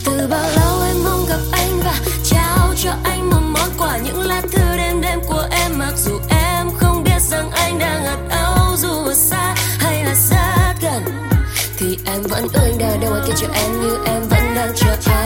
Từ bao lâu em mong gặp anh và trao cho anh một món quà, những lá thư đêm đêm của em. Mặc dù em không biết rằng anh đang ở đâu, dù ở xa hay là rất gần, thì em vẫn ước anh đời đâu, kể cho em như em vẫn đang chờ anh.